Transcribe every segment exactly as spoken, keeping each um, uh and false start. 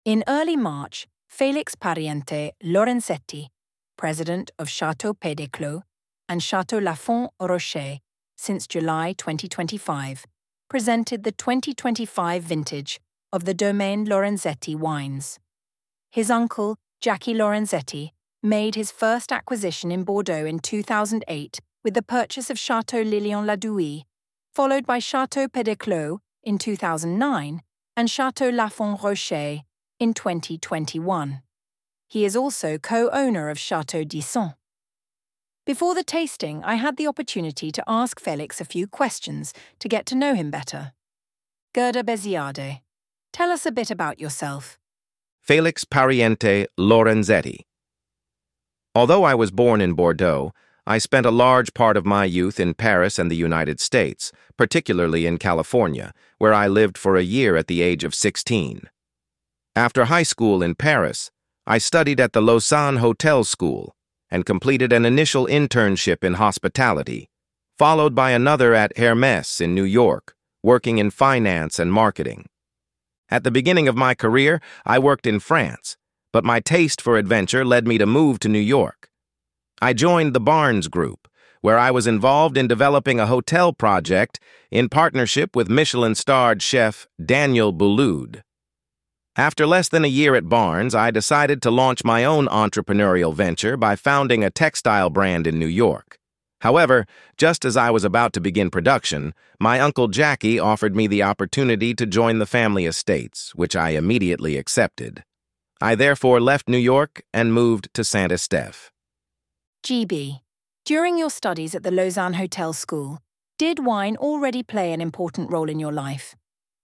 In early March, Felix Pariente Lorenzetti, president of Château Pays des Clos and Château Lafon Rocher since July twenty twenty-five, presented the twenty twenty-five vintage of the Domaine Lorenzetti wines. His uncle, Jackie Lorenzetti, made his first acquisition in Bordeaux in two thousand eight with the purchase of Château Lilian-la-Douai, followed by Château Pays des Clos in two thousand nine and Château Lafon Rocher in twenty twenty-one. He is also co-owner of Château d'Isson. Before the tasting, I had the opportunity to ask Felix a few questions to get to know him better. Gerda Beziade, tell us a bit about yourself. Felix Pariente Lorenzetti. Although I was born in Bordeaux, I spent a large part of my youth in Paris and the United States, particularly in California, where I lived for a year at the age of sixteen. After high school in Paris, I studied at the Lausanne Hotel School and completed an initial internship in hospitality, followed by another at Hermès in New York, working in finance and marketing. At the beginning of my career, I worked in France, but my taste for adventure led me to move to New York. I joined the Barnes Group, where I was involved in developing a hotel project in partnership with Michelin-starred chef Daniel Boulud. After less than a year at Barnes, I decided to launch my own entrepreneurial venture by founding a textile brand in New York. However, just as I was about to begin production, my uncle Jackie offered me the opportunity to join the family estates, which I immediately accepted. I therefore left New York and moved to Saint-Estèphe. G B, during your studies at the Lausanne Hotel School, did wine already play an important role in your life?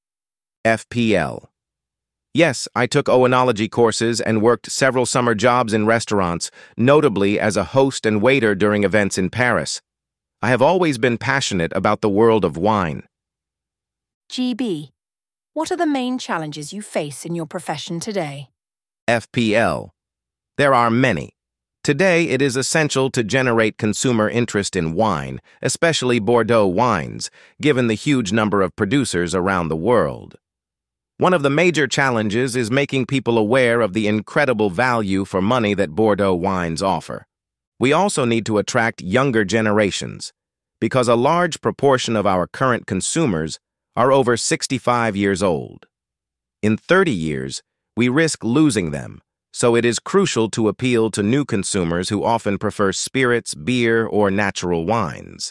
F P L. Yes, I took oenology courses and worked several summer jobs in restaurants, notably as a host and waiter during events in Paris. I have always been passionate about the world of wine. G B, what are the main challenges you face in your profession today? F P L. There are many. Today, it is essential to generate consumer interest in wine, especially Bordeaux wines, given the huge number of producers around the world. One of the major challenges is making people aware of the incredible value for money that Bordeaux wines offer. We also need to attract younger generations, because a large proportion of our current consumers are over sixty-five years old. In thirty years, we risk losing them, so it is crucial to appeal to new consumers who often prefer spirits, beer, or natural wines.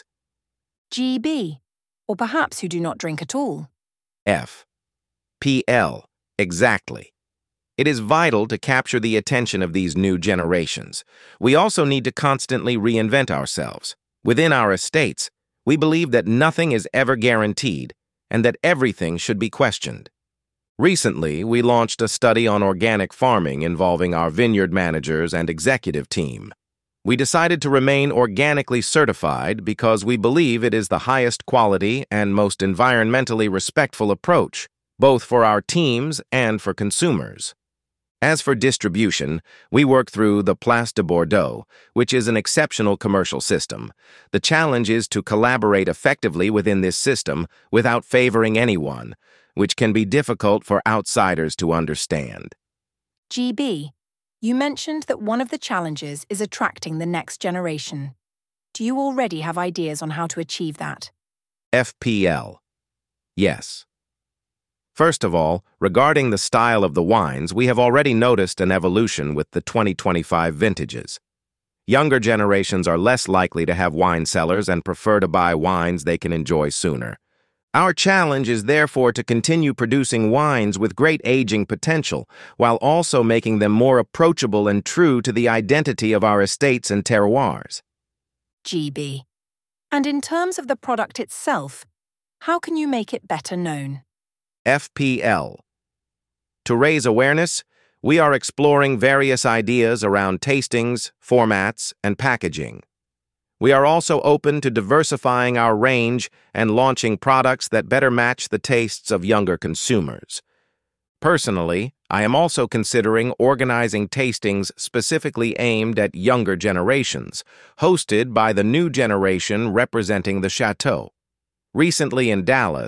G B, or perhaps who do not drink at all. F. P L. Exactly. It is vital to capture the attention of these new generations. We also need to constantly reinvent ourselves. Within our estates, we believe that nothing is ever guaranteed and that everything should be questioned. Recently, we launched a study on organic farming involving our vineyard managers and executive team. We decided to remain organically certified because we believe it is the highest quality and most environmentally respectful approach, both for our teams and for consumers. As for distribution, we work through the Place de Bordeaux, which is an exceptional commercial system. The challenge is to collaborate effectively within this system without favoring anyone, which can be difficult for outsiders to understand. G B, you mentioned that one of the challenges is attracting the next generation. Do you already have ideas on how to achieve that? F P L. Yes. First of all, regarding the style of the wines, we have already noticed an evolution with the twenty twenty-five vintages. Younger generations are less likely to have wine cellars and prefer to buy wines they can enjoy sooner. Our challenge is therefore to continue producing wines with great aging potential, while also making them more approachable and true to the identity of our estates and terroirs. G B, and in terms of the product itself, how can you make it better known? F P L. To raise awareness, we are exploring various ideas around tastings, formats, and packaging. We are also open to diversifying our range and launching products that better match the tastes of younger consumers. Personally, I am also considering organizing tastings specifically aimed at younger generations, hosted by the new generation representing the chateau. Recently in Dallas,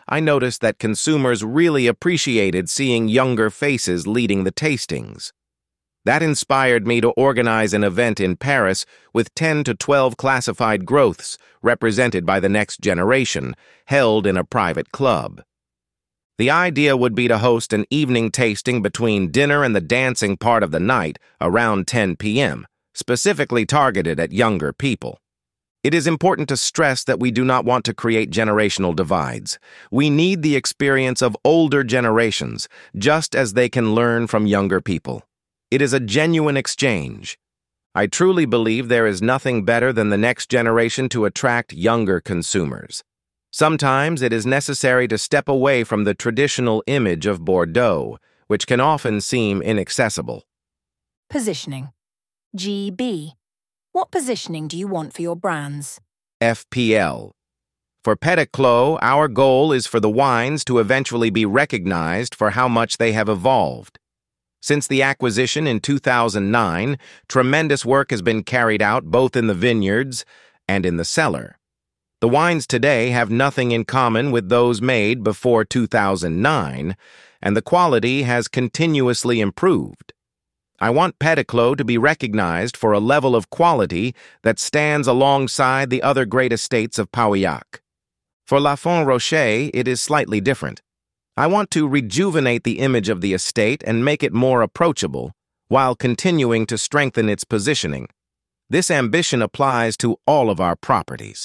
I noticed that consumers really appreciated seeing younger faces leading the tastings. That inspired me to organize an event in Paris with ten to twelve classified growths represented by the next generation, held in a private club. The idea would be to host an evening tasting between dinner and the dancing part of the night around ten p m, specifically targeted at younger people. It is important to stress that we do not want to create generational divides. We need the experience of older generations, just as they can learn from younger people. It is a genuine exchange. I truly believe there is nothing better than the next generation to attract younger consumers. Sometimes it is necessary to step away from the traditional image of Bordeaux, which can often seem inaccessible. Positioning. G B. What positioning do you want for your brands? F P L. For Petit Clos, our goal is for the wines to eventually be recognized for how much they have evolved. Since the acquisition in two thousand nine, tremendous work has been carried out both in the vineyards and in the cellar. The wines today have nothing in common with those made before two thousand nine, and the quality has continuously improved. I want Petit Clos to be recognized for a level of quality that stands alongside the other great estates of Pauillac. For Lafon Rocher, it is slightly different. I want to rejuvenate the image of the estate and make it more approachable, while continuing to strengthen its positioning. This ambition applies to all of our properties.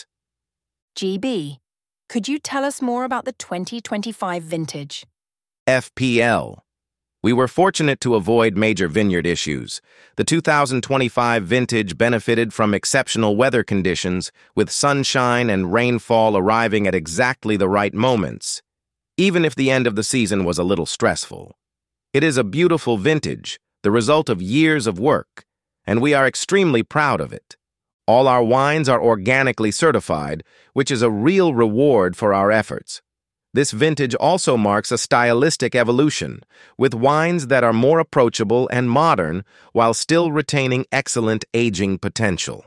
G B. Could you tell us more about the twenty twenty-five vintage? F P L. We were fortunate to avoid major vineyard issues. The two thousand twenty-five vintage benefited from exceptional weather conditions, with sunshine and rainfall arriving at exactly the right moments, even if the end of the season was a little stressful. It is a beautiful vintage, the result of years of work, and we are extremely proud of it. All our wines are organically certified, which is a real reward for our efforts. This vintage also marks a stylistic evolution, with wines that are more approachable and modern while still retaining excellent aging potential.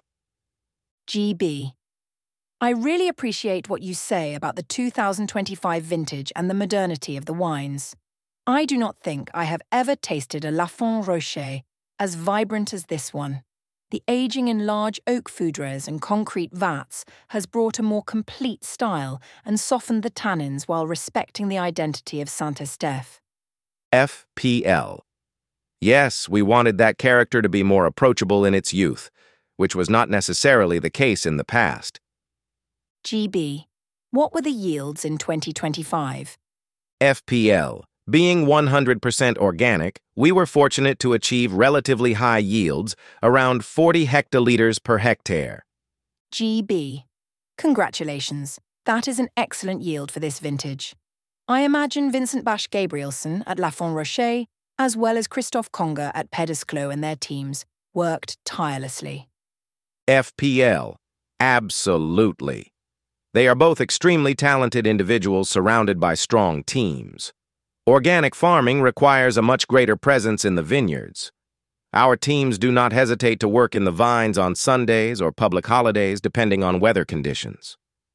G B. I really appreciate what you say about the two thousand twenty-five vintage and the modernity of the wines. I do not think I have ever tasted a Lafon Rocher as vibrant as this one. The aging in large oak foudres and concrete vats has brought a more complete style and softened the tannins while respecting the identity of Saint-Estèphe. F P L. Yes, we wanted that character to be more approachable in its youth, which was not necessarily the case in the past. G B. What were the yields in twenty twenty-five? F P L. Being one hundred percent organic, we were fortunate to achieve relatively high yields, around forty hectoliters per hectare. G B. Congratulations. That is an excellent yield for this vintage. I imagine Vincent Bache Gabrielson at Lafon Rocher, as well as Christophe Conga at Petit Clos and their teams, worked tirelessly. F P L. Absolutely. They are both extremely talented individuals surrounded by strong teams. Organic farming requires a much greater presence in the vineyards. Our teams do not hesitate to work in the vines on Sundays or public holidays, depending on weather conditions.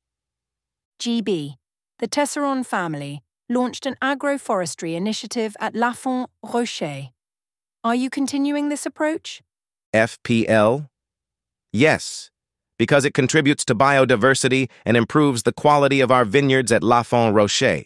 G B. The Tesseron family launched an agroforestry initiative at Lafon Rocher. Are you continuing this approach? F P L? Yes, because it contributes to biodiversity and improves the quality of our vineyards at Lafon Rocher.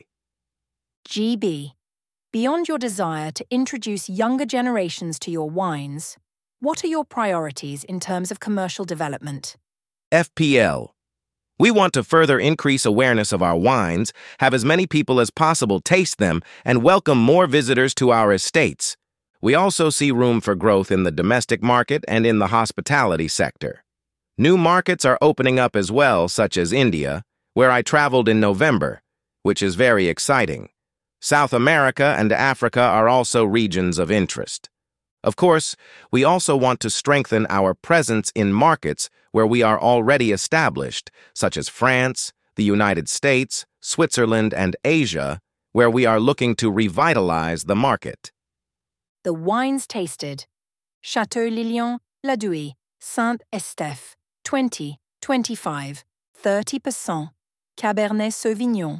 G B. Beyond your desire to introduce younger generations to your wines, what are your priorities in terms of commercial development? F P L. We want to further increase awareness of our wines, have as many people as possible taste them, and welcome more visitors to our estates. We also see room for growth in the domestic market and in the hospitality sector. New markets are opening up as well, such as India, where I traveled in November, which is very exciting. South America and Africa are also regions of interest. Of course, we also want to strengthen our presence in markets where we are already established, such as France, the United States, Switzerland, and Asia, where we are looking to revitalize the market. The wines tasted. Château Lilian, Ladouis, Saint-Estèphe, twenty twenty-five, thirty percent. Cabernet Sauvignon.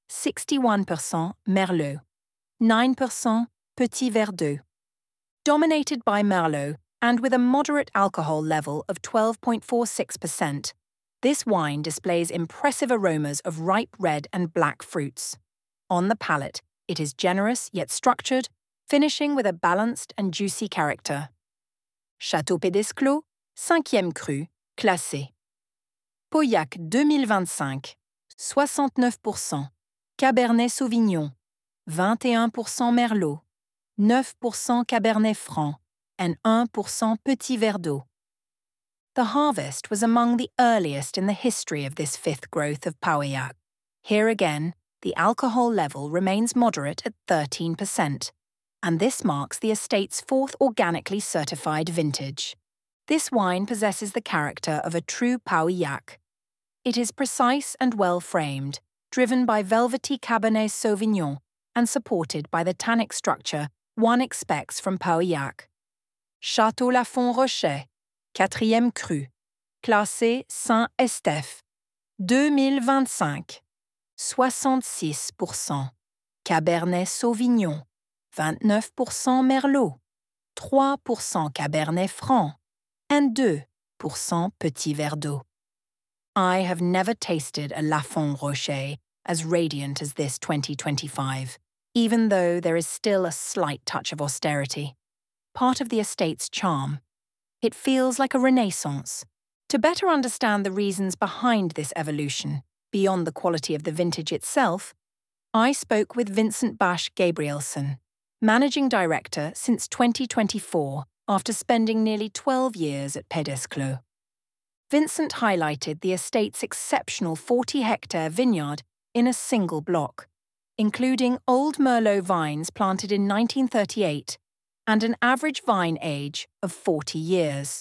sixty-one percent Merlot, nine percent Petit Verdot. Dominated by Merlot and with a moderate alcohol level of twelve point four six percent, this wine displays impressive aromas of ripe red and black fruits. On the palate, it is generous yet structured, finishing with a balanced and juicy character. Château Pédesclos, cinquième cru, classé. Pauillac deux mille vingt-cinq, soixante-neuf percent. Cabernet Sauvignon, vingt et un percent Merlot, neuf percent Cabernet Franc, and one percent Petit Verdot. The harvest was among the earliest in the history of this fifth growth of Pauillac. Here again, the alcohol level remains moderate at thirteen percent, and this marks the estate's fourth organically certified vintage. This wine possesses the character of a true Pauillac. It is precise and well-framed, driven by velvety Cabernet Sauvignon and supported by the tannic structure one expects from Pauillac. Château Lafon Rochet, quatrième cru, classé Saint-Estèphe, deux mille vingt-cinq, soixante-six percent. Cabernet Sauvignon, vingt-neuf percent Merlot, trois percent Cabernet Franc, and two percent Petit Verdot. I have never tasted a Lafon Rochet as radiant as this twenty twenty-five, even though there is still a slight touch of austerity. Part of the estate's charm. It feels like a renaissance. To better understand the reasons behind this evolution, beyond the quality of the vintage itself, I spoke with Vincent Basch Gabrielsen, Managing Director since twenty twenty-four after spending nearly twelve years at Pédesclos. Vincent highlighted the estate's exceptional forty-hectare vineyard in a single block, including old Merlot vines planted in nineteen thirty-eight and an average vine age of forty years.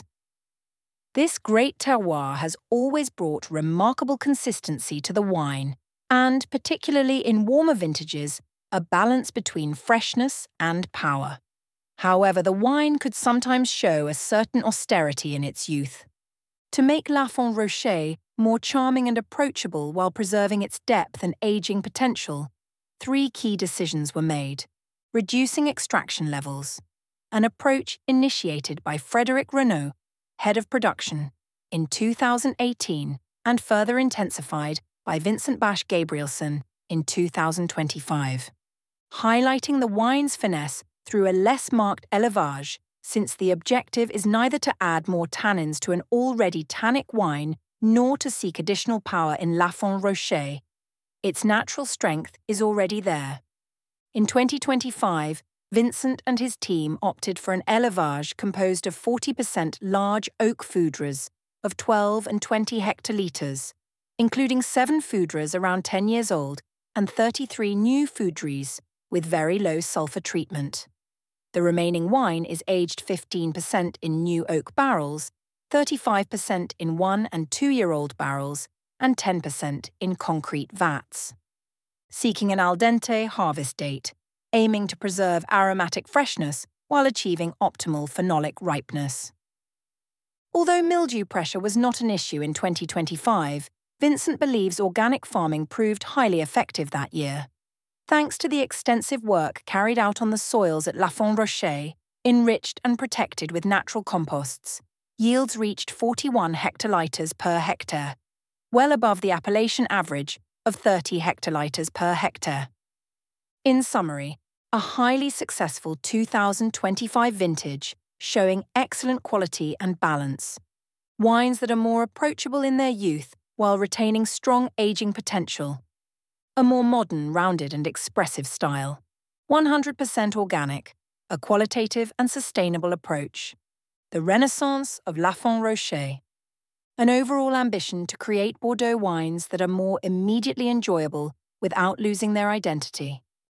This great terroir has always brought remarkable consistency to the wine and, particularly in warmer vintages, a balance between freshness and power. However, the wine could sometimes show a certain austerity in its youth. To make Lafon Rochet more charming and approachable while preserving its depth and aging potential, three key decisions were made: reducing extraction levels, an approach initiated by Frédéric Renaud, head of production, in two thousand eighteen and further intensified by Vincent Basch Gabrielsen in two thousand twenty-five, highlighting the wine's finesse through a less marked élevage, since the objective is neither to add more tannins to an already tannic wine nor to seek additional power in Lafon Rochet. Its natural strength is already there. In twenty twenty-five, Vincent and his team opted for an élevage composed of forty percent large oak foudres of twelve and twenty hectolitres, including seven foudres around ten years old and thirty-three new foudres with very low sulfur treatment. The remaining wine is aged fifteen percent in new oak barrels, thirty-five percent in one- and two-year-old barrels, and ten percent in concrete vats. Seeking an al dente harvest date, aiming to preserve aromatic freshness while achieving optimal phenolic ripeness. Although mildew pressure was not an issue in twenty twenty-five, Vincent believes organic farming proved highly effective that year. Thanks to the extensive work carried out on the soils at Lafon Rochet, enriched and protected with natural composts, yields reached forty-one hectolitres per hectare, well above the appellation average of thirty hectolitres per hectare. In summary, a highly successful two thousand twenty-five vintage showing excellent quality and balance. Wines that are more approachable in their youth while retaining strong aging potential. A more modern, rounded and expressive style. one hundred percent organic, a qualitative and sustainable approach. The renaissance of Lafon Rochet. An overall ambition to create Bordeaux wines that are more immediately enjoyable without losing their identity.